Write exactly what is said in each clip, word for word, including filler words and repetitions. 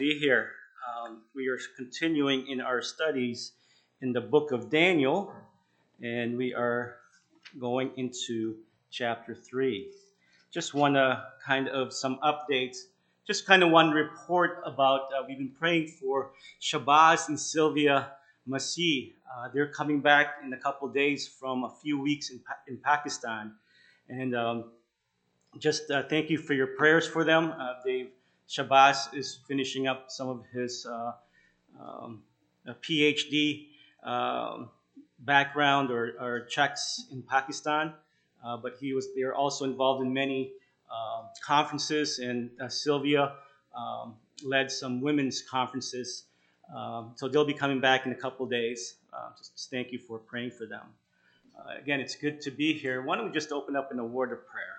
Be here. Um, we are continuing in our studies in the book of Daniel, and we are going into chapter three. Just want to kind of some updates. Just kind of one report about uh, we've been praying for Shabazz and Sylvia Masih. Uh, they're coming back in a couple of days from a few weeks in, Pa- in Pakistan, and um, just uh, thank you for your prayers for them. Uh, they've Shabazz is finishing up some of his uh, um, a PhD um, background or, or checks in Pakistan, uh, but he was they're also involved in many uh, conferences, and uh, Sylvia um, led some women's conferences. Um, so they'll be coming back in a couple of days. Uh, just, just thank you for praying for them. Uh, again, it's good to be here. Why don't we just open up in a word of prayer?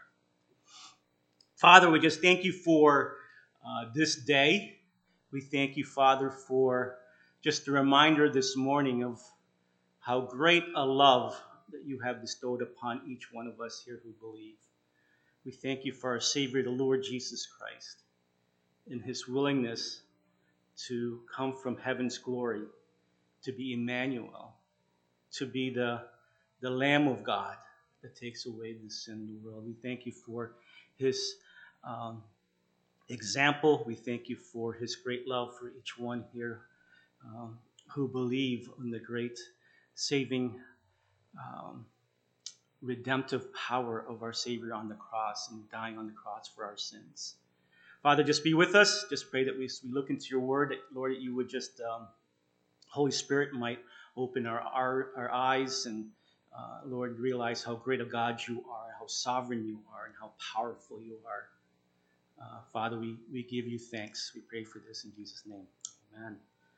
Father, we just thank you for uh, this day. We thank you, Father, for just a reminder this morning of how great a love that you have bestowed upon each one of us here who believe. We thank you for our Savior, the Lord Jesus Christ, in his willingness to come from heaven's glory, to be Emmanuel, to be the, the Lamb of God that takes away the sin of the world. We thank you for his um, example. We thank you for his great love for each one here um, who believe in the great saving, um, redemptive power of our Savior on the cross and dying on the cross for our sins. Father, just be with us. Just pray that we, we look into your word, that, Lord, that you would just, um, Holy Spirit might open our, our, our eyes and, uh, Lord, realize how great a God you are, how sovereign you are, and how powerful you are. Uh, Father, we, we give you thanks. We pray for this in Jesus' name. Amen.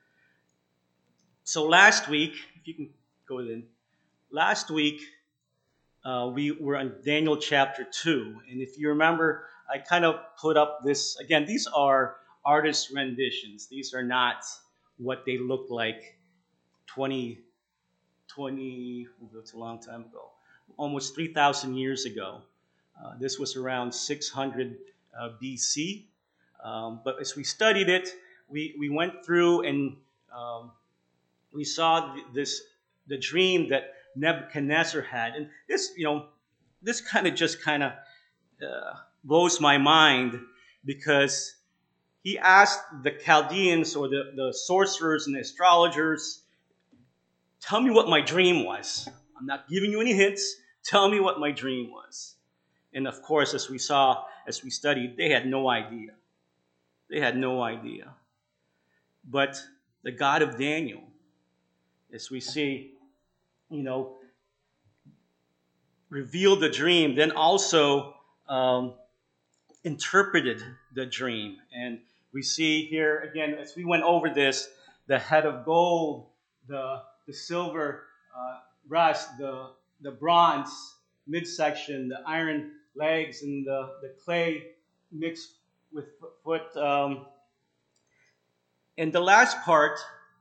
So last week, if you can go in, last week uh, we were on Daniel chapter two. And if you remember, I kind of put up this, again, these are artist renditions. These are not what they look like twenty, twenty, it's a long time ago, almost three thousand years ago. Uh, this was around six hundred uh, B C. Um, but as we studied it, we, we went through and um, we saw this the dream that Nebuchadnezzar had, and this you know this kind of just kind of uh, blows my mind because he asked the Chaldeans or the, the sorcerers and the astrologers, tell me what my dream was. I'm not giving you any hints. Tell me what my dream was. And of course, as we saw, as we studied, they had no idea. They had no idea. But the God of Daniel, as we see, you know, revealed the dream, then also um, interpreted the dream. And we see here, again, as we went over this, the head of gold, the, the silver uh, rust, the, the bronze midsection, the iron legs, and the, the clay mixed with foot. Um, and the last part,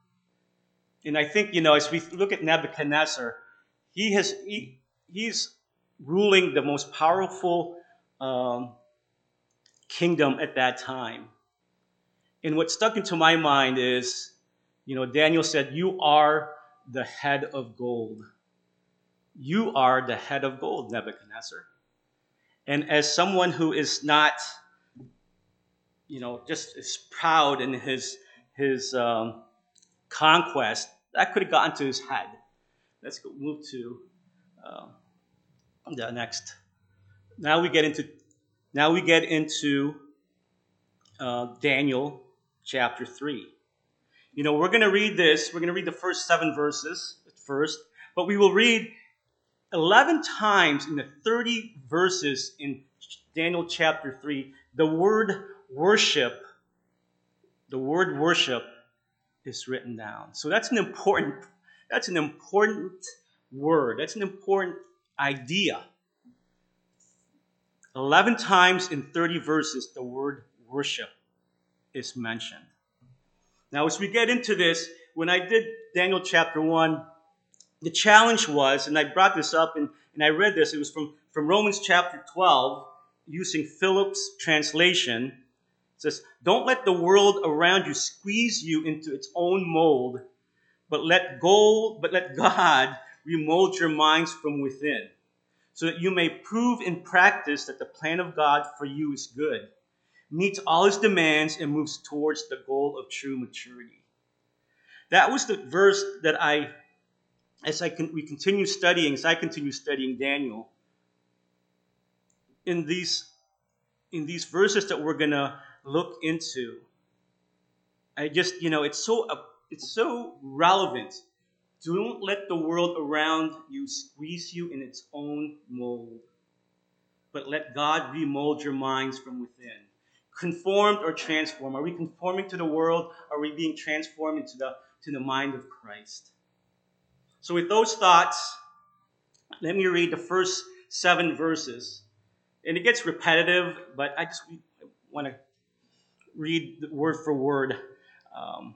and I think, you know, as we look at Nebuchadnezzar, he has he, he's ruling the most powerful um, kingdom at that time. And what stuck into my mind is, you know, Daniel said, you are the head of gold. You are the head of gold, Nebuchadnezzar. And as someone who is not, you know, just is proud in his his um, conquest, that could have gotten to his head. Let's go move to uh, the next. Now we get into now we get into uh, Daniel chapter three. You know, we're going to read this. We're going to read the first seven verses at first, but we will read eleven times in the thirty verses in Daniel chapter three, the word worship, the word worship is written down. So that's an important, that's an important word. That's an important idea. eleven times in thirty verses, the word worship is mentioned. Now, as we get into this, when I did Daniel chapter one, the challenge was, and I brought this up and, and I read this, it was from, from Romans chapter twelve, using Phillips' translation. It says, don't let the world around you squeeze you into its own mold, but let go, but let God remold your minds from within, so that you may prove in practice that the plan of God for you is good, meets all his demands, and moves towards the goal of true maturity. That was the verse that I, as I can, we continue studying, as I continue studying Daniel, in these, in these verses that we're going to look into, I just, you know, it's so, uh, it's so relevant. Don't let the world around you squeeze you in its own mold, but let God remold your minds from within. Conformed or transformed? Are we conforming to the world? Are we being transformed into the, to the mind of Christ? So with those thoughts, let me read the first seven verses. And it gets repetitive, but I just want to read word for word um,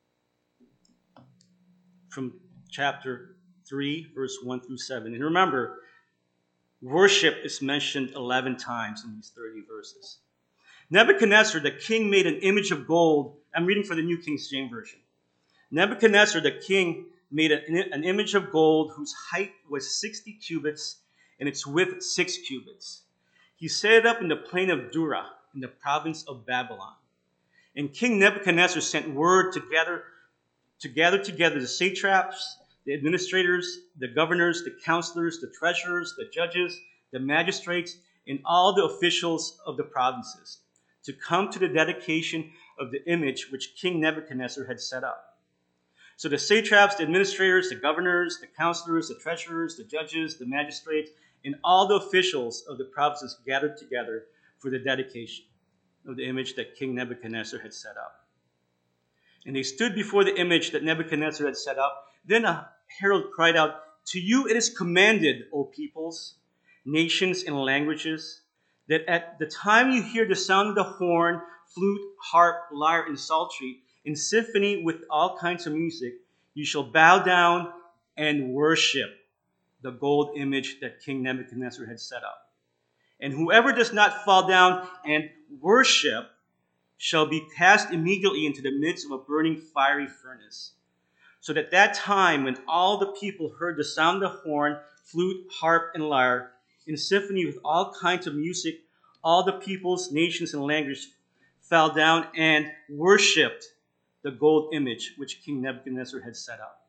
from chapter three, verse one through seven. And remember, worship is mentioned eleven times in these thirty verses. Nebuchadnezzar, the king, made an image of gold. I'm reading for the New King James Version. Nebuchadnezzar, the king, made an, an image of gold whose height was sixty cubits and its width six cubits. He set it up in the plain of Dura, in the province of Babylon. And King Nebuchadnezzar sent word to gather, to gather together the satraps, the administrators, the governors, the counselors, the treasurers, the judges, the magistrates, and all the officials of the provinces, to come to the dedication of the image which King Nebuchadnezzar had set up. So the satraps, the administrators, the governors, the counselors, the treasurers, the judges, the magistrates, and all the officials of the provinces gathered together for the dedication of the image that King Nebuchadnezzar had set up. And they stood before the image that Nebuchadnezzar had set up. Then a herald cried out, "To you it is commanded, O peoples, nations, and languages, that at the time you hear the sound of the horn, flute, harp, lyre, and psaltery, in symphony with all kinds of music, you shall bow down and worship the gold image that King Nebuchadnezzar had set up. And whoever does not fall down and worship shall be cast immediately into the midst of a burning fiery furnace." So that that time when all the people heard the sound of the horn, flute, harp, and lyre, in symphony with all kinds of music, all the peoples, nations, and languages fell down and worshipped the gold image which King Nebuchadnezzar had set up.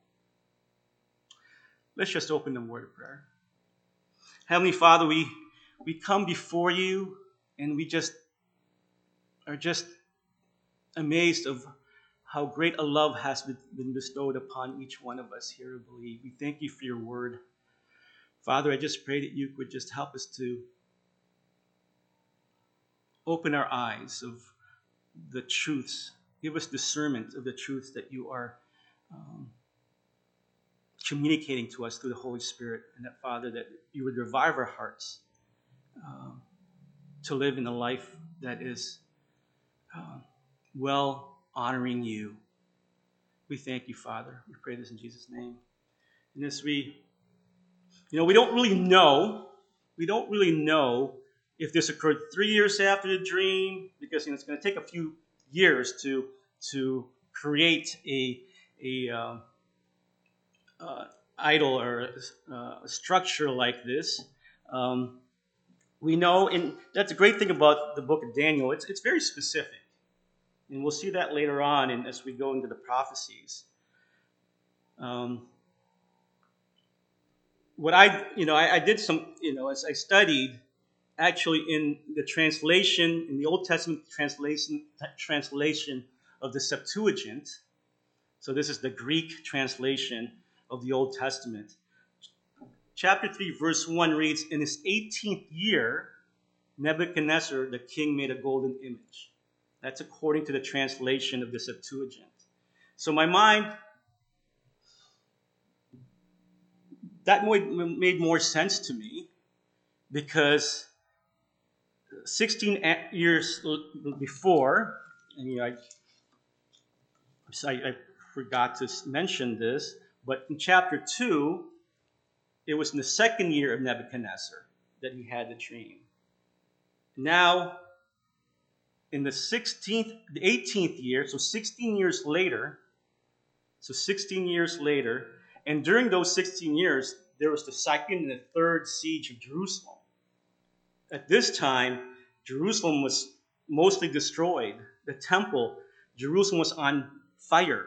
Let's just open the word of prayer. Heavenly Father, we, we come before you and we just are just amazed of how great a love has been bestowed upon each one of us here who believe. We thank you for your word. Father, I just pray that you would just help us to open our eyes of the truths. Give us discernment of the truths that you are um, communicating to us through the Holy Spirit. And that, Father, that you would revive our hearts uh, to live in a life that is uh, well honoring you. We thank you, Father. We pray this in Jesus' name. And as we, you know, we don't really know, we don't really know if this occurred three years after the dream, because you know it's going to take a few years to to create a a uh, uh, idol or uh, a structure like this. Um, we know, and that's a great thing about the book of Daniel. It's it's very specific. And we'll see that later on in, as we go into the prophecies. Um, what I, you know, I, I did some, you know, as I studied, actually in the translation, in the Old Testament translation, translation of the Septuagint. So this is the Greek translation of the Old Testament. Chapter three, verse one reads, "In his eighteenth year, Nebuchadnezzar, the king, made a golden image." That's according to the translation of the Septuagint. So my mind, that made more sense to me because sixteen years before, and you know, I, I forgot to mention this, but in chapter two, it was in the second year of Nebuchadnezzar that he had the dream. Now, in the sixteenth, the eighteenth year, so sixteen years later, so sixteen years later, and during those sixteen years, there was the second and the third siege of Jerusalem. At this time, Jerusalem was mostly destroyed. The temple, Jerusalem was on fire.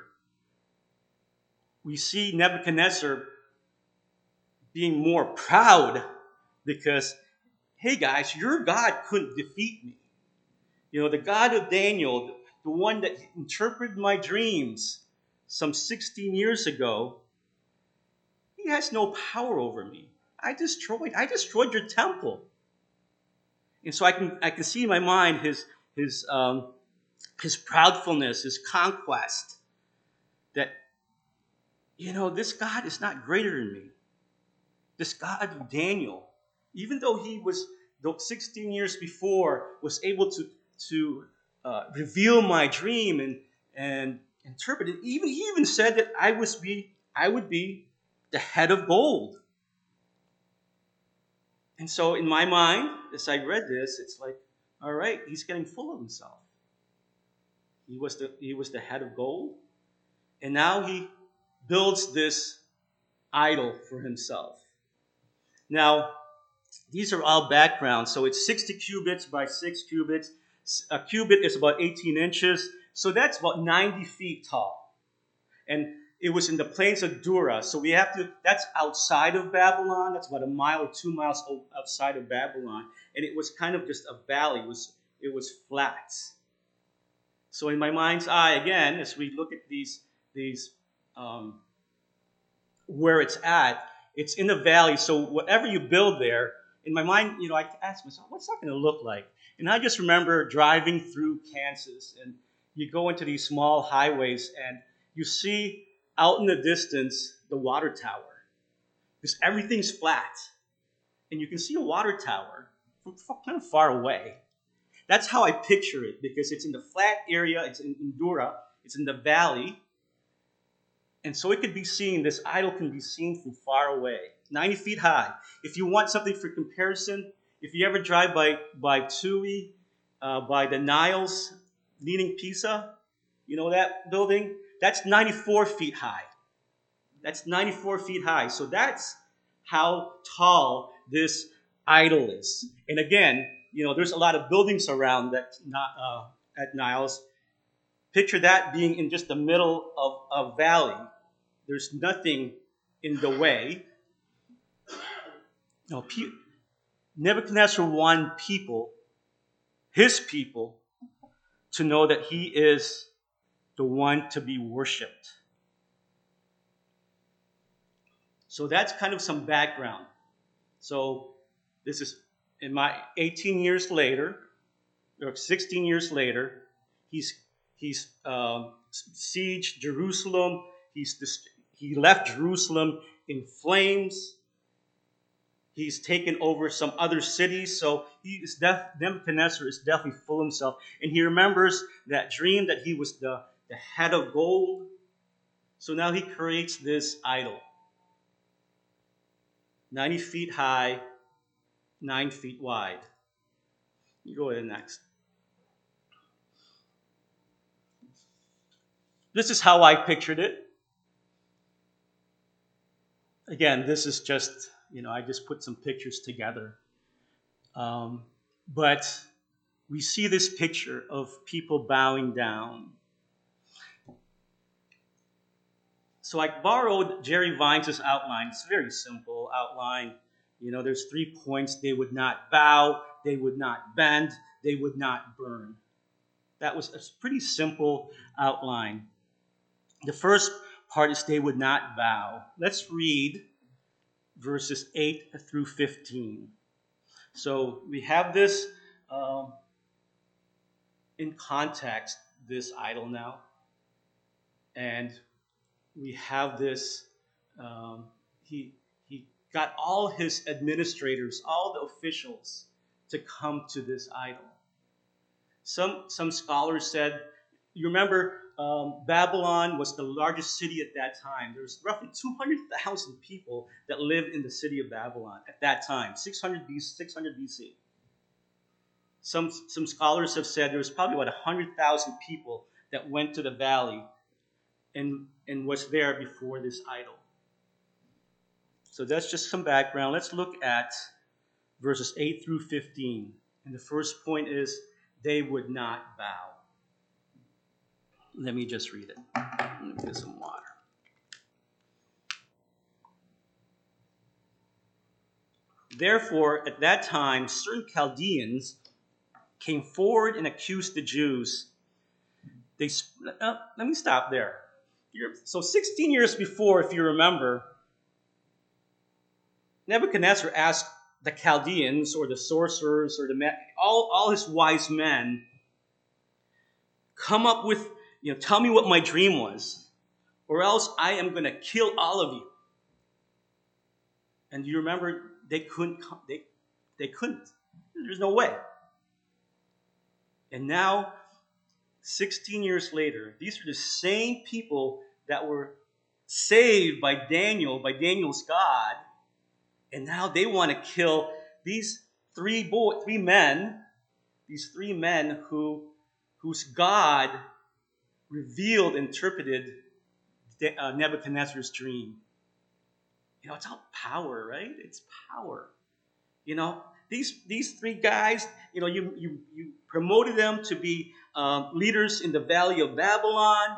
We see Nebuchadnezzar being more proud because, hey guys, your God couldn't defeat me. You know, the God of Daniel, the one that interpreted my dreams some sixteen years ago, he has no power over me. I destroyed, I destroyed your temple. And so I can I can see in my mind his his um, his proudfulness, his conquest, that, you know, this God is not greater than me. This God of Daniel, even though he was, though sixteen years before, was able to to uh, reveal my dream and and interpret it. Even he even said that I was be I would be the head of gold. And so in my mind, as I read this, it's like, all right, he's getting full of himself. He was the he was the head of gold, and now he builds this idol for himself. Now, these are all backgrounds. So it's sixty cubits by six cubits. A cubit is about eighteen inches. So that's about ninety feet tall. And it was in the plains of Dura. So we have to, that's outside of Babylon. That's about a mile or two miles outside of Babylon. And it was kind of just a valley. It was, it was flat. So in my mind's eye, again, as we look at these, these um, where it's at, it's in the valley. So whatever you build there, in my mind, you know, I ask myself, what's that going to look like? And I just remember driving through Kansas, and you go into these small highways, and you see out in the distance the water tower, because everything's flat, and you can see a water tower from kind of far away. That's how I picture it, because it's in the flat area, it's in Dura, it's in the valley, and so it could be seen, this idol can be seen from far away, ninety feet high. If you want something for comparison, if you ever drive by, by Tui, uh, by the Niles leading Pisa, you know that building? That's ninety-four feet high. That's ninety-four feet high. So that's how tall this idol is. And again, you know, there's a lot of buildings around that uh, at Niles. Picture that being in just the middle of a valley. There's nothing in the way. No, Nebuchadnezzar wanted people, his people, to know that he is the one to be worshipped. So that's kind of some background. So this is in my eighteen years later, or sixteen years later, he's he's um, sieged Jerusalem. He's he left Jerusalem in flames. He's taken over some other cities. So he is def, Nebuchadnezzar is definitely full of himself, and he remembers that dream that he was the the head of gold. So now he creates this idol. ninety feet high, nine feet wide. You go to the next. This is how I pictured it. Again, this is just, you know, I just put some pictures together. Um, but we see this picture of people bowing down. So I borrowed Jerry Vines' outline. It's a very simple outline. You know, there's three points. They would not bow, they would not bend, they would not burn. That was a pretty simple outline. The first part is they would not bow. Let's read verses eight through fifteen. So we have this um, in context, this idol now. And we have this, um, he, he got all his administrators, all the officials to come to this idol. Some, some scholars said, you remember um, Babylon was the largest city at that time. There was roughly two hundred thousand people that lived in the city of Babylon at that time, six hundred B C. Some, some scholars have said there was probably about one hundred thousand people that went to the valley and, and was there before this idol. So that's just some background. Let's look at verses eight through fifteen. And the first point is, they would not bow. Let me just read it. Let me get some water. Therefore, at that time, certain Chaldeans came forward and accused the Jews. They uh, let me stop there. So sixteen years before, if you remember, Nebuchadnezzar asked the Chaldeans or the sorcerers or the all, all his wise men, come up with, you know, tell me what my dream was, or else I am going to kill all of you. And you remember, they couldn't. They, they couldn't. There's no way. And now, sixteen years later, these are the same people that were saved by Daniel, by Daniel's God, and now they want to kill these three boy, three men, these three men who, whose God revealed, interpreted Nebuchadnezzar's dream. You know, it's all power, right? It's power. You know, these these three guys, you know, you you, you promoted them to be um, leaders in the Valley of Babylon.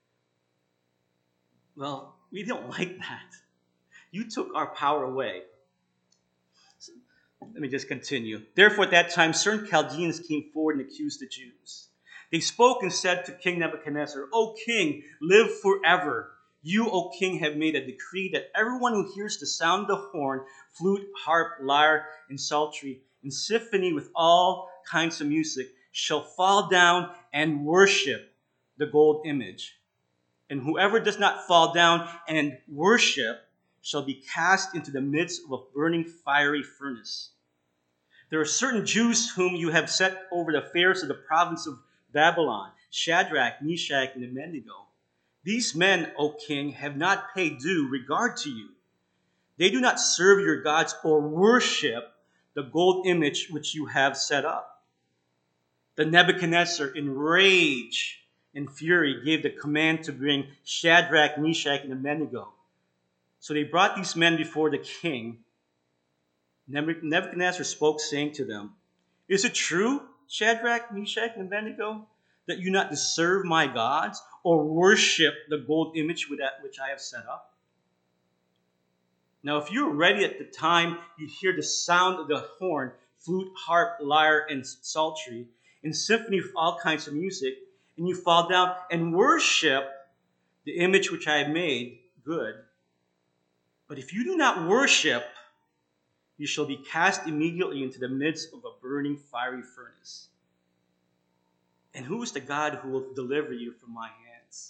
Well, we don't like that. You took our power away. So, let me just continue. Therefore, at that time, certain Chaldeans came forward and accused the Jews. They spoke and said to King Nebuchadnezzar, O king, live forever. You, O king, have made a decree that everyone who hears the sound of the horn, flute, harp, lyre, and psaltery, and symphony with all kinds of music, shall fall down and worship the gold image. And whoever does not fall down and worship shall be cast into the midst of a burning fiery furnace. There are certain Jews whom you have set over the affairs of the province of Babylon, Shadrach, Meshach, and Abednego. These men, O king, have not paid due regard to you. They do not serve your gods or worship the gold image which you have set up. Then Nebuchadnezzar, in rage and fury, gave the command to bring Shadrach, Meshach, and Abednego. So they brought these men before the king. Nebuchadnezzar spoke, saying to them, Is it true, Shadrach, Meshach, and Abednego, that you not serve my gods or worship the gold image which I have set up? Now, if you're ready at the time you hear the sound of the horn, flute, harp, lyre, and psaltery, and symphony with all kinds of music, and you fall down and worship the image which I have made, good. But if you do not worship, you shall be cast immediately into the midst of a burning fiery furnace. And who is the God who will deliver you from my hands?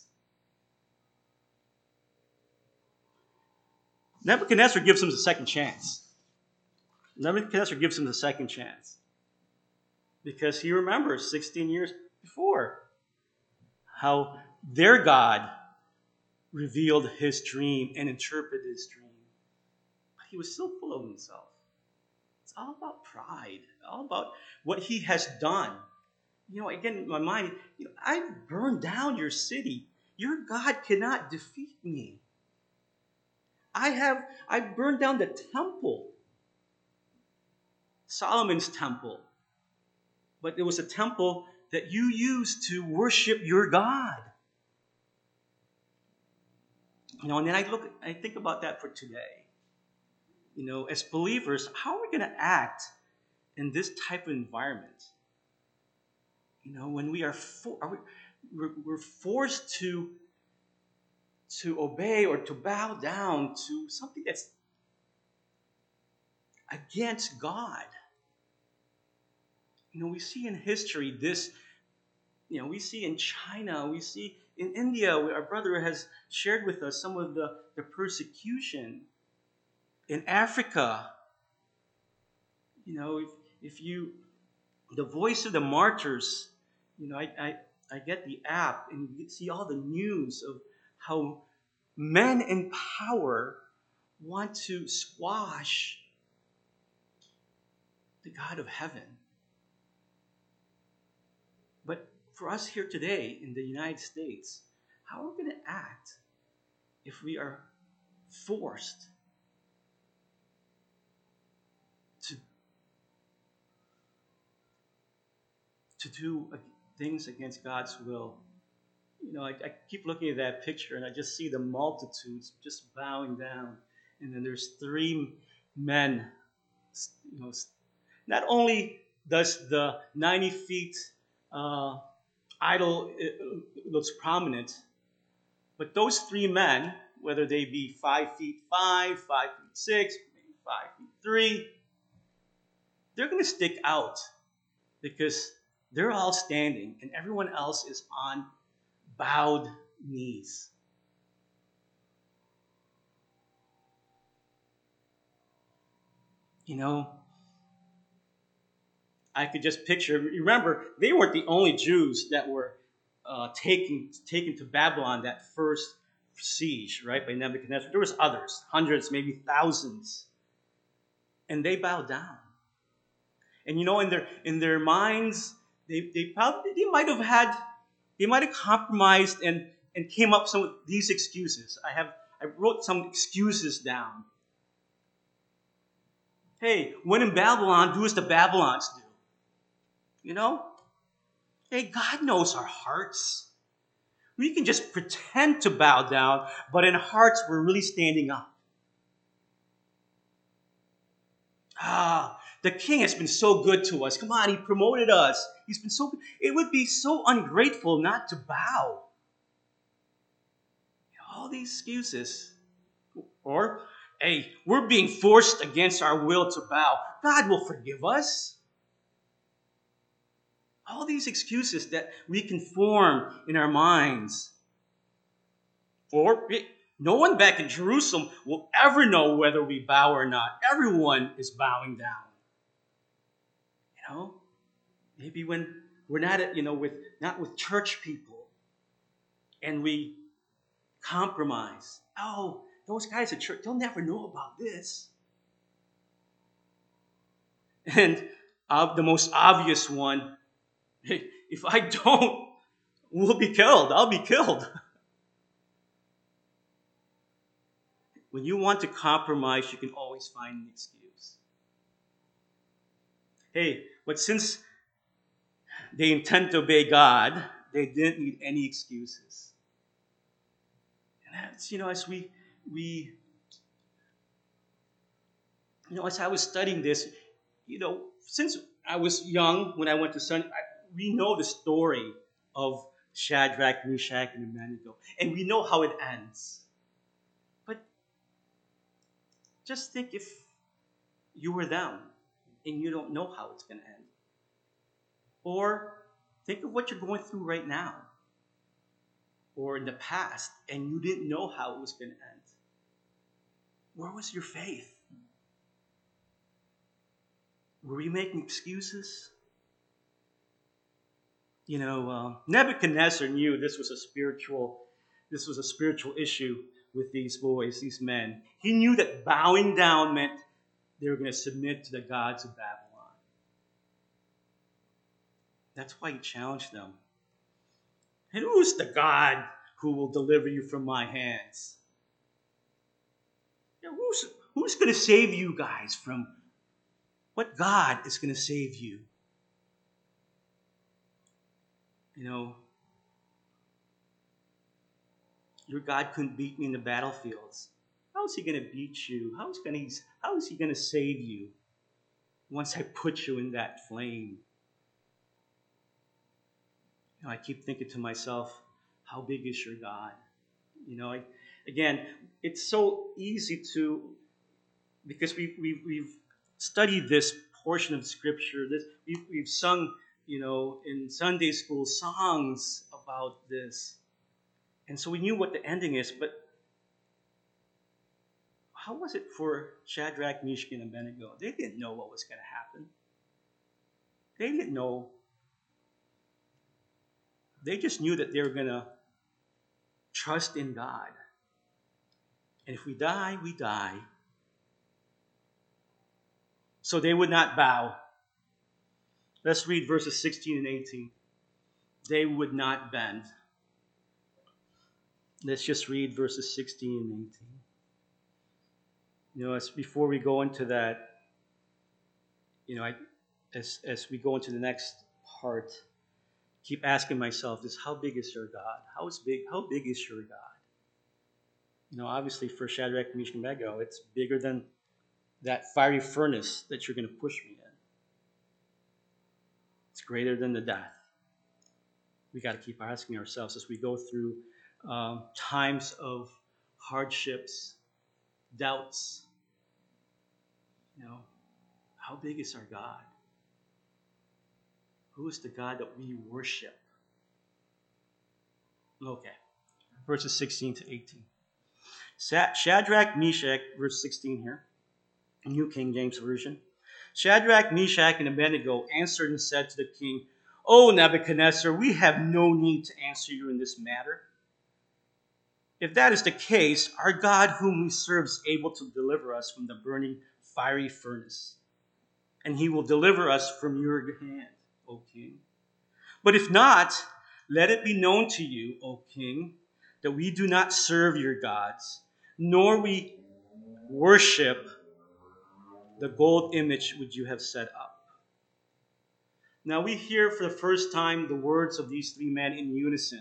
Nebuchadnezzar gives him a second chance. Nebuchadnezzar gives him the second chance. Because he remembers sixteen years before how their God revealed his dream and interpreted his dream. But he was still full of himself. It's all about pride, all about what he has done. You know, again, in my mind, you know, I've burned down your city. Your God cannot defeat me. I have, I burned down the temple, Solomon's temple. But it was a temple that you used to worship your God. You know, and then I look, I think about that for today. You know, as believers, how are we going to act in this type of environment? You know, when we are, for, are we, we're, we're forced to, to obey or to bow down to something that's against God. You know, we see in history this, you know, we see in China, we see in India, our brother has shared with us some of the, the persecution. In Africa, you know, if, if you, the Voice of the Martyrs, you know, I, I, I get the app and you see all the news of how men in power want to squash the God of heaven. for us here today in the United States, how are we going to act if we are forced to, to do things against God's will? You know, I, I keep looking at that picture and I just see the multitudes just bowing down. And then there's three men, you know, not only does the ninety feet uh, idol uh, looks prominent, but those three men, whether they be five feet five, five feet six, maybe five feet three, they're going to stick out because they're all standing and everyone else is on bowed knees. You know, I could just picture, remember, they weren't the only Jews that were uh, taken, taken to Babylon that first siege, right, by Nebuchadnezzar. There was others, hundreds, maybe thousands. And they bowed down. And you know, in their in their minds, they, they probably they might have had, they might have compromised and, and came up with some of these excuses. I have I wrote some excuses down. Hey, when in Babylon, do as the Babylons do. You know? Hey, God knows our hearts. We can just pretend to bow down, but in hearts, we're really standing up. Ah, the king has been so good to us. Come on, he promoted us. He's been so good. It would be so ungrateful not to bow. All these excuses. Or, hey, we're being forced against our will to bow. God will forgive us. All these excuses that we can form in our minds. Or no one back in Jerusalem will ever know whether we bow or not. Everyone is bowing down. You know, maybe when we're not, at, you know, with not with church people, and we compromise. Oh, those guys at church, they'll never know about this. And uh, the most obvious one. Hey, if I don't, we'll be killed. I'll be killed. When you want to compromise, you can always find an excuse. Hey, but since they intend to obey God, they didn't need any excuses. And that's, you know, as we, we, you know, as I was studying this, you know, since I was young when I went to Sunday, we know the story of Shadrach, Meshach, and Abednego. And we know how it ends. But just think if you were them and you don't know how it's going to end. Or think of what you're going through right now. Or in the past and you didn't know how it was going to end. Where was your faith? Were you making excuses? You know, uh, Nebuchadnezzar knew this was a spiritual, this was a spiritual issue with these boys, these men. He knew that bowing down meant they were going to submit to the gods of Babylon. That's why he challenged them. And who's the God who will deliver you from my hands? You know, who's who's going to save you guys from what God is going to save you? You know, your God couldn't beat me in the battlefields. How is he going to beat you? How is, going to, how is he going to save you once I put you in that flame? You know, I keep thinking to myself, how big is your God? You know, I, again, it's so easy to, because we, we, we've studied this portion of Scripture, this, we've, we've sung, you know, in Sunday school songs about this. And so we knew what the ending is, but how was it for Shadrach, Meshach, and Abednego? They didn't know what was going to happen. They didn't know. They just knew that they were going to trust in God. And if we die, we die. So they would not bow. Let's read verses sixteen and eighteen. they would not bend. Let's just read verses sixteen and eighteen. You know, as before we go into that, you know, I, as as we go into the next part, keep asking myself this: how big is your God? How is big? How big is your God? You know, obviously for Shadrach, Meshach, and Abednego, it's bigger than that fiery furnace that you're going to push me in. It's greater than the death. We got to keep asking ourselves as we go through um, times of hardships, doubts. You know, how big is our God? Who is the God that we worship? Okay, verses sixteen to eighteen. Shadrach, Meshach, verse sixteen here, New King James Version. Shadrach, Meshach, and Abednego answered and said to the king, O Nebuchadnezzar, we have no need to answer you in this matter. If that is the case, our God whom we serve is able to deliver us from the burning fiery furnace, and he will deliver us from your hand, O king. But if not, let it be known to you, O king, that we do not serve your gods, nor we worship the gold image which you have set up. Now we hear for the first time the words of these three men in unison.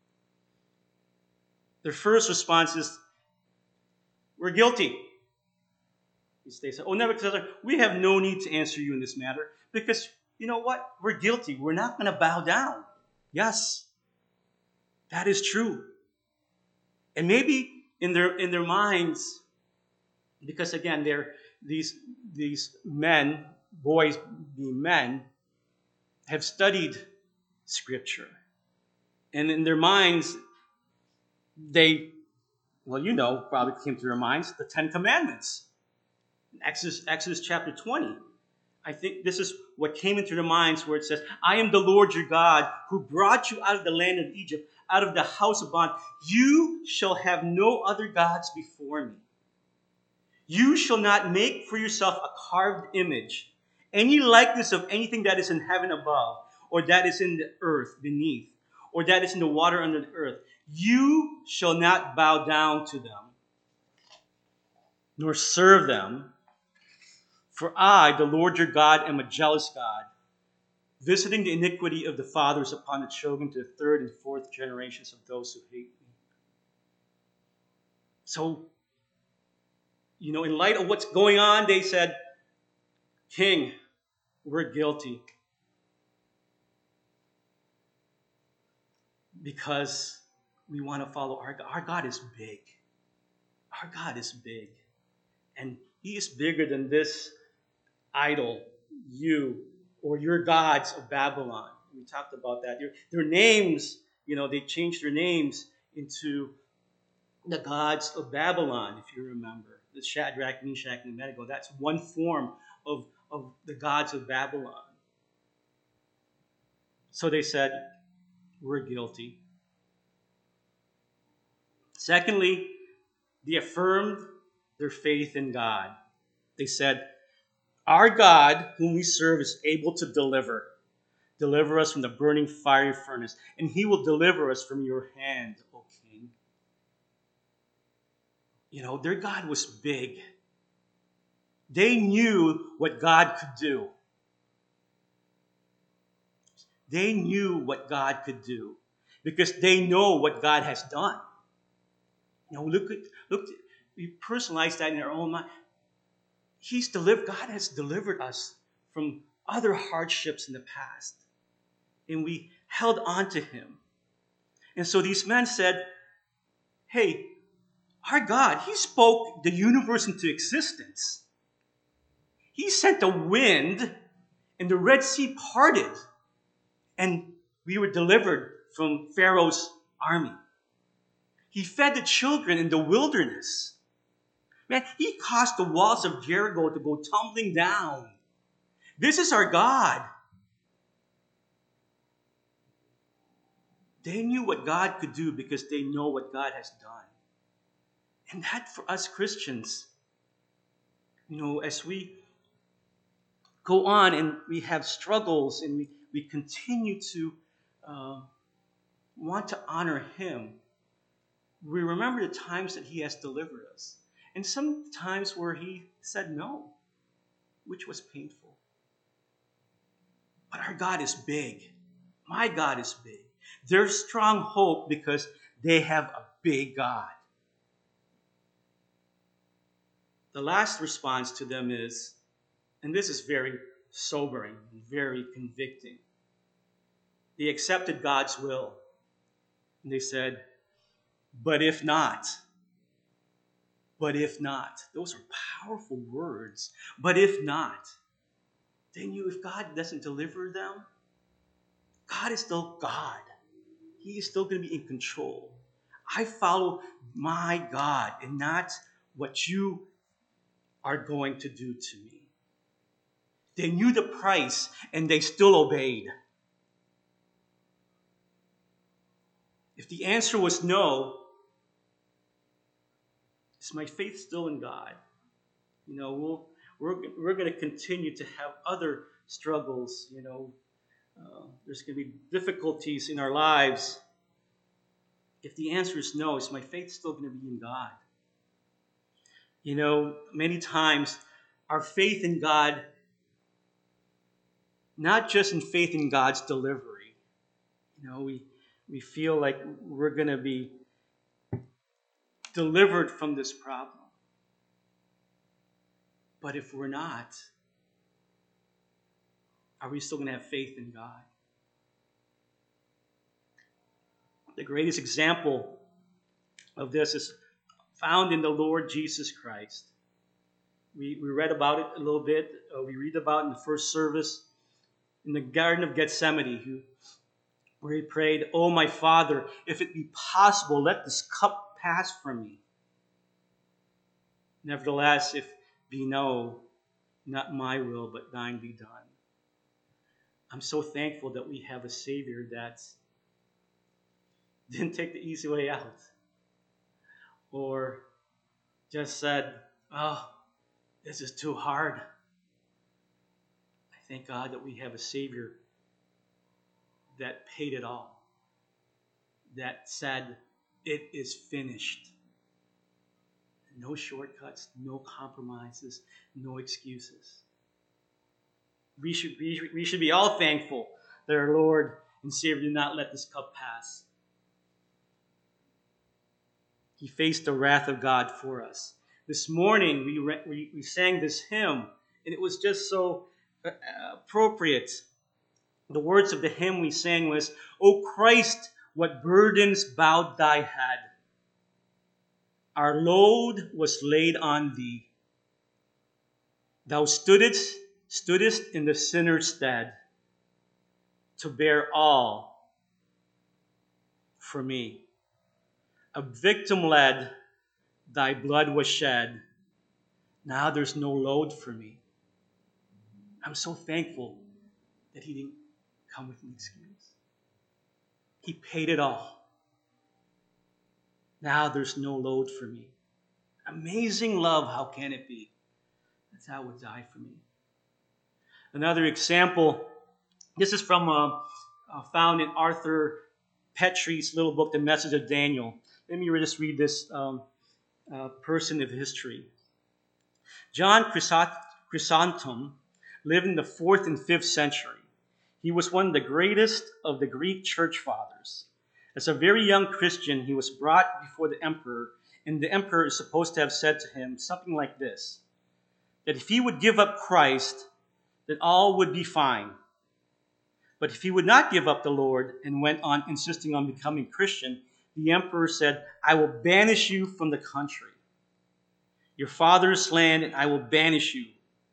Their first response is, we're guilty. They say, oh Nebuchadnezzar, we have no need to answer you in this matter, because you know what? We're guilty. We're not going to bow down. Yes, that is true. And maybe in their in their minds, because again, they're these these men, boys being men, have studied Scripture. And in their minds, they, well, you know, probably came to their minds, the Ten Commandments. Exodus, Exodus chapter twenty. I think this is what came into their minds where it says, I am the Lord your God who brought you out of the land of Egypt, out of the house of bondage. You shall have no other gods before me. You shall not make for yourself a carved image, any likeness of anything that is in heaven above, or that is in the earth beneath, or that is in the water under the earth. You shall not bow down to them, nor serve them. For I, the Lord your God, am a jealous God, visiting the iniquity of the fathers upon the children to the third and fourth generations of those who hate me. So, you know, in light of what's going on, they said, King, we're guilty. Because we want to follow our God. Our God is big. Our God is big. And he is bigger than this idol, you, or your gods of Babylon. We talked about that. Their, their names, you know, they changed their names into the gods of Babylon, if you remember. The Shadrach, Meshach, and Abednego. That's one form of, of the gods of Babylon. So they said, we're guilty. Secondly, they affirmed their faith in God. They said, our God, whom we serve, is able to deliver. Deliver us from the burning fiery furnace, and he will deliver us from your hand, O king. You know, their God was big. They knew what God could do. They knew what God could do because they know what God has done. You know, look at look. We personalize that in our own mind. He's delivered. God has delivered us from other hardships in the past, and we held on to him. And so these men said, "Hey, our God, he spoke the universe into existence. He sent a wind, and the Red Sea parted, and we were delivered from Pharaoh's army. He fed the children in the wilderness. Man, he caused the walls of Jericho to go tumbling down. This is our God." They knew what God could do because they know what God has done. And that for us Christians, you know, as we go on and we have struggles and we, we continue to uh, want to honor Him, we remember the times that He has delivered us. And some times where He said no, which was painful. But our God is big. My God is big. There's strong hope because they have a big God. The last response to them is, and this is very sobering, very convicting. They accepted God's will. And they said, but if not, but if not, those are powerful words. But if not, they knew if God doesn't deliver them, God is still God. He is still going to be in control. I follow my God and not what you are going to do to me. They knew the price and they still obeyed. If the answer was no, is my faith still in God? You know, we'll, we're, we're going to continue to have other struggles. You know, uh, there's going to be difficulties in our lives. If the answer is no, is my faith still going to be in God? You know, many times our faith in God, not just in faith in God's delivery. You know, we, we feel like we're going to be delivered from this problem. But if we're not, are we still going to have faith in God? The greatest example of this is found in the Lord Jesus Christ. We, we read about it a little bit. Uh, we read about it in the first service in the Garden of Gethsemane, who, where he prayed, "Oh, my Father, if it be possible, let this cup pass from me. Nevertheless, if be no, not my will, but thine be done." I'm so thankful that we have a Savior that didn't take the easy way out, or just said, "Oh, this is too hard." I thank God that we have a Savior that paid it all, that said, "It is finished." No shortcuts, no compromises, no excuses. We should be, we should be all thankful that our Lord and Savior did not let this cup pass. He faced the wrath of God for us. This morning we, re, we, we sang this hymn, and it was just so uh, appropriate. The words of the hymn we sang was, "O Christ, what burdens bowed thy head. Our load was laid on thee. Thou stoodest, stoodest in the sinner's stead to bear all for me. A victim led, thy blood was shed. Now there's no load for me." I'm so thankful that he didn't come with an excuse. He paid it all. Now there's no load for me. Amazing love, how can it be? That's how it would die for me. Another example, this is from uh, uh, found in Arthur Petrie's little book, The Message of Daniel. Let me just read this um, uh, person of history. John Chrysostom lived in the fourth and fifth century. He was one of the greatest of the Greek church fathers. As a very young Christian, he was brought before the emperor, and the emperor is supposed to have said to him something like this, that if he would give up Christ, then all would be fine. But if he would not give up the Lord and went on insisting on becoming Christian, the emperor said, "I will banish you from the country, your father's land, and I will banish you."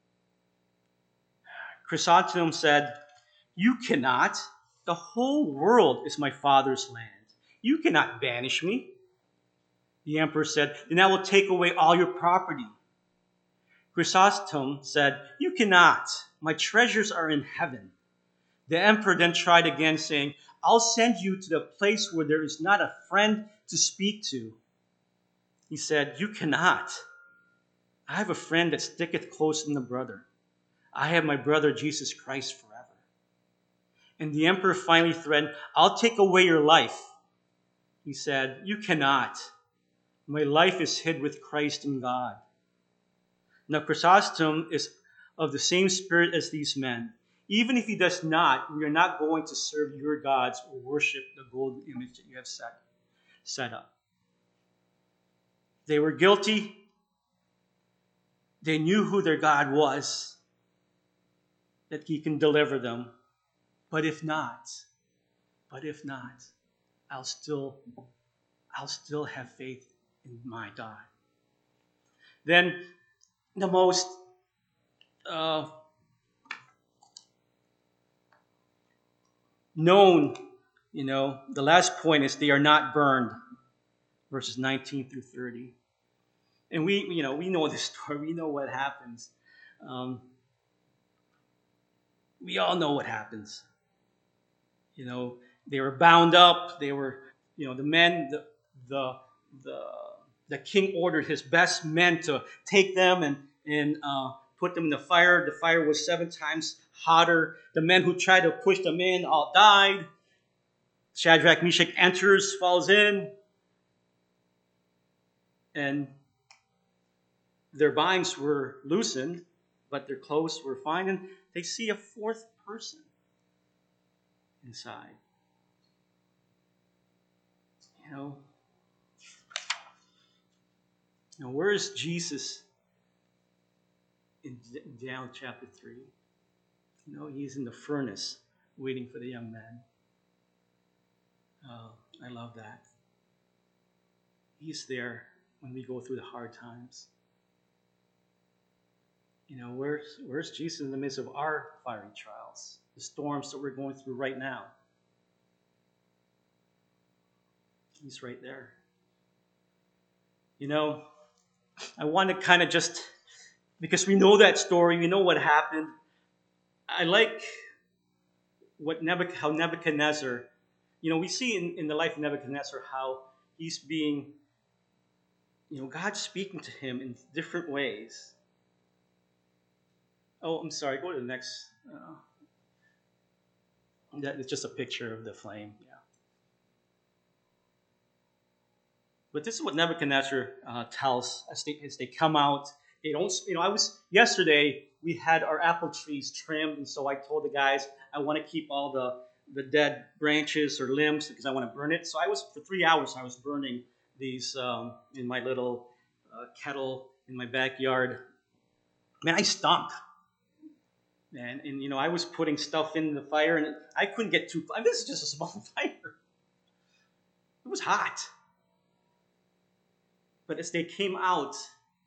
Chrysostom said, "You cannot. The whole world is my father's land. You cannot banish me." The emperor said, "Then I will take away all your property." Chrysostom said, "You cannot. My treasures are in heaven." The emperor then tried again, saying, "I'll send you to the place where there is not a friend to speak to." He said, "You cannot. I have a friend that sticketh closer than a brother. I have my brother Jesus Christ forever." And the emperor finally threatened, "I'll take away your life." He said, "You cannot. My life is hid with Christ in God." Now Chrysostom is of the same spirit as these men. Even if he does not, we are not going to serve your gods or worship the golden image that you have set, set up. They were guilty. They knew who their God was, that he can deliver them. But if not, but if not, I'll still, I'll still have faith in my God. Then the most uh, known, you know, the last point is they are not burned, verses nineteen through thirty. And we, you know, we know this story. We know what happens. Um, we all know what happens. You know, they were bound up. They were, you know, the men, the the the, the king ordered his best men to take them and and uh, put them in the fire. The fire was seven times hotter. The men who tried to push them in all died. Shadrach, Meshach enters, falls in, and their binds were loosened, but their clothes were fine, and they see a fourth person inside. You know, now where is Jesus in Daniel chapter three? You know, he's in the furnace waiting for the young man. Oh, I love that. He's there when we go through the hard times. You know, where's, where's Jesus in the midst of our fiery trials, the storms that we're going through right now? He's right there. You know, I want to kind of just, because we know that story, we know what happened. I like what Nebuch- how Nebuchadnezzar, you know, we see in, in the life of Nebuchadnezzar how he's being, you know, God's speaking to him in different ways. Oh, I'm sorry, go to the next. Uh, that is just a picture of the flame. Yeah. But this is what Nebuchadnezzar uh, tells as they, as they come out. They don't, you know, I was, yesterday we had our apple trees trimmed, and so I told the guys I want to keep all the, the dead branches or limbs because I want to burn it. So I was, for three hours, I was burning these um, in my little uh, kettle in my backyard. Man, I stunk. Man, and, you know, I was putting stuff in the fire, and I couldn't get too, I mean, this is just a small fire. It was hot. But as they came out,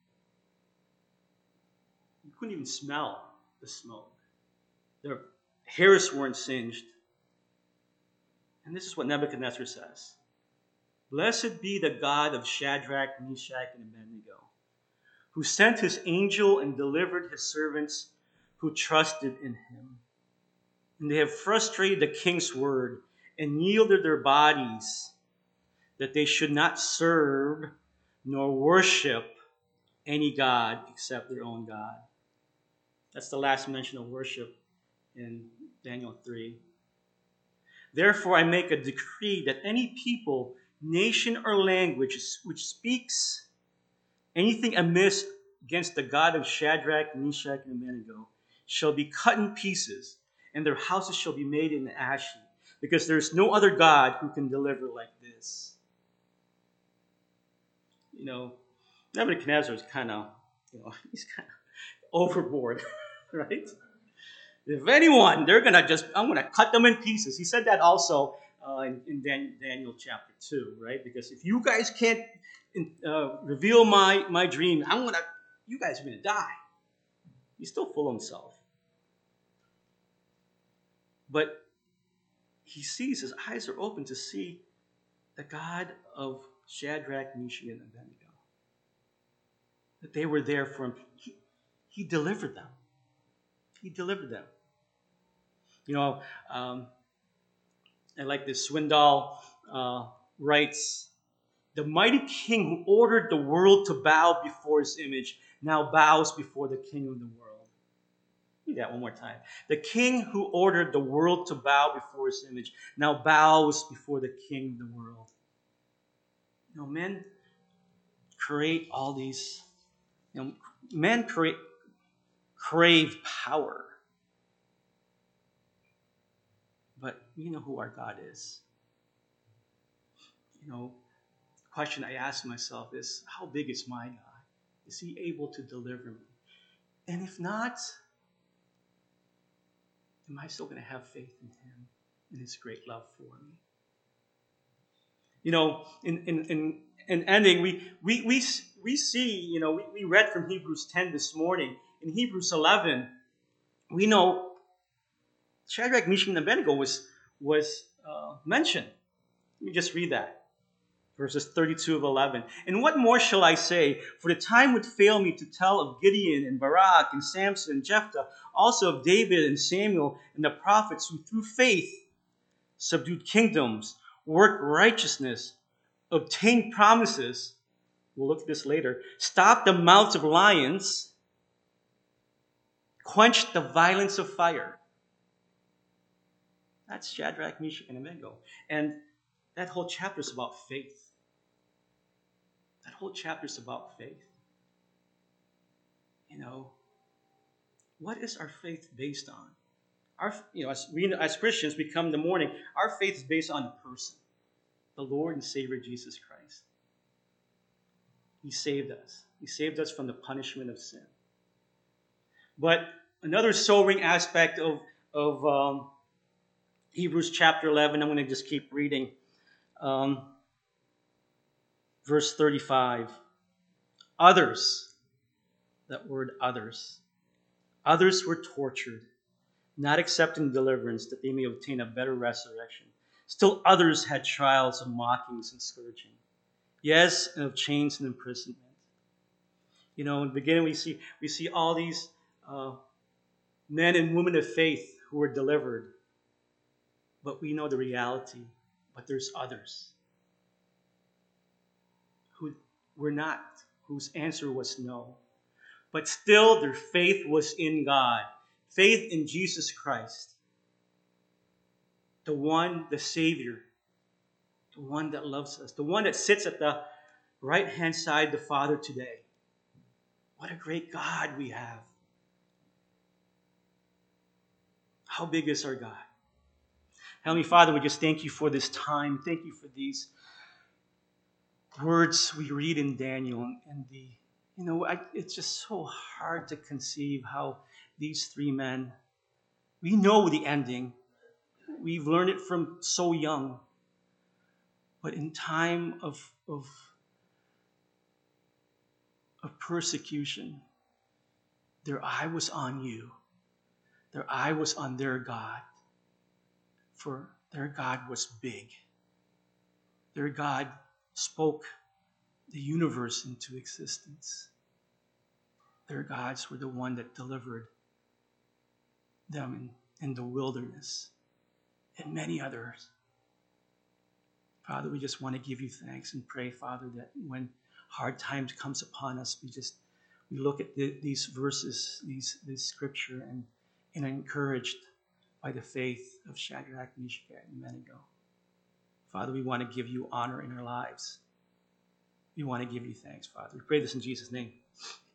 you couldn't even smell the smoke. Their hairs weren't singed. And this is what Nebuchadnezzar says. "Blessed be the God of Shadrach, Meshach, and Abednego, who sent his angel and delivered his servants who trusted in him. And they have frustrated the king's word and yielded their bodies that they should not serve nor worship any god except their own God." That's the last mention of worship in Daniel three. "Therefore I make a decree that any people, nation, or language which speaks anything amiss against the God of Shadrach, Meshach, and Abednego shall be cut in pieces, and their houses shall be made in ash heap, because there is no other God who can deliver like this." You know, Nebuchadnezzar is kind of, you know, he's kind of overboard, right? If anyone, they're going to just, I'm going to cut them in pieces. He said that also uh, in, in Dan, Daniel chapter two, right? Because if you guys can't uh, reveal my, my dream, I'm going to, you guys are going to die. He's still full of himself. But he sees, his eyes are open to see the God of Shadrach, Meshach, and Abednego. That they were there for him. He, he delivered them. He delivered them. You know, um, I like this. Swindoll uh, writes, "The mighty king who ordered the world to bow before his image now bows before the king of the world." Read that one more time. The king who ordered the world to bow before his image now bows before the king of the world. You know, men create all these, you know, men create, crave power. But you know who our God is. You know, the question I ask myself is, how big is my God? Is he able to deliver me? And if not, am I still going to have faith in him and his great love for me? You know, in in in, in ending, we we we we see, you know, we, we read from Hebrews ten this morning. In Hebrews eleven, we know Shadrach, Meshach, and Abednego was was uh, mentioned. Let me just read that. Verses thirty-two of eleven. And what more shall I say? For the time would fail me to tell of Gideon and Barak and Samson and Jephthah, also of David and Samuel and the prophets who through faith subdued kingdoms, worked righteousness, obtained promises. We'll look at this later. Stopped the mouths of lions, quenched the violence of fire. That's Shadrach, Meshach, and Abednego. And that whole chapter is about faith. That whole chapter is about faith. You know, what is our faith based on? Our, you know, as we as Christians, we come in the morning. Our faith is based on a person, the Lord and Savior Jesus Christ. He saved us. He saved us from the punishment of sin. But another sobering aspect of of um, Hebrews chapter eleven, I'm going to just keep reading. Um, verse thirty-five. Others, that word others, others were tortured, not accepting deliverance that they may obtain a better resurrection. Still others had trials of mockings and scourging. Yes, and of chains and imprisonment. You know, in the beginning we see we see all these uh, men and women of faith who were delivered. But we know the reality. But there's others who were not, whose answer was no. But still their faith was in God. Faith in Jesus Christ. The one, the Savior. The one that loves us. The one that sits at the right-hand side of the Father today. What a great God we have. How big is our God? Heavenly Father, we just thank you for this time. Thank you for these words we read in Daniel. And the, you know, I, it's just so hard to conceive how these three men, we know the ending. We've learned it from so young. But in time of, of, of persecution, their eye was on you. Their eye was on their God. For their God was big. Their God spoke the universe into existence. Their gods were the one that delivered them in, in the wilderness and many others. Father, we just want to give you thanks and pray, Father, that when hard times comes upon us, we just we look at the, these verses, these this scripture, and, and are encouraged by the faith of Shadrach, Meshach, and Abednego. Father, we want to give you honor in our lives. We want to give you thanks, Father. We pray this in Jesus' name.